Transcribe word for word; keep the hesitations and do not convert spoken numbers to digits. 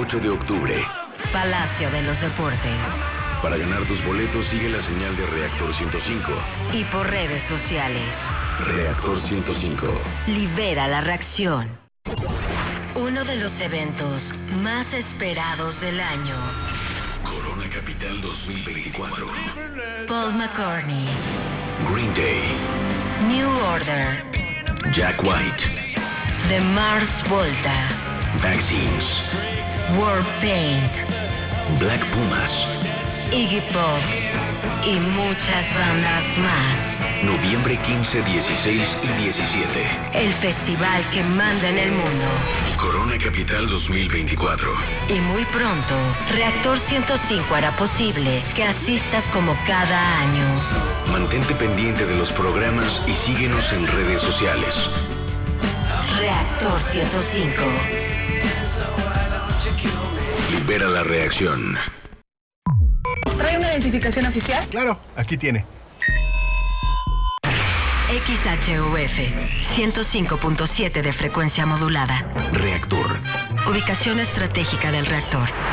ocho de octubre. Palacio de los Deportes. Para ganar tus boletos sigue la señal de Reactor ciento cinco. Y por redes sociales. Reactor ciento cinco. Libera la reacción. Uno de los eventos más esperados del año. Corona Capital dos mil veinticuatro. Paul McCartney. Green Day. New Order. Jack White. The Mars Volta. Vaccines. Warpaint. Black Pumas. Iggy Pop. Y muchas bandas más. Noviembre quince, dieciséis y diecisiete. El festival que manda en el mundo. Corona Capital dos mil veinticuatro. Y muy pronto, Reactor ciento cinco hará posible que asistas como cada año. Mantente pendiente de los programas y síguenos en redes sociales. Reactor ciento cinco. Libera la reacción. ¿Trae una identificación oficial? Claro, aquí tiene. X H U F, ciento cinco punto siete de frecuencia modulada. Reactor. Ubicación estratégica del reactor.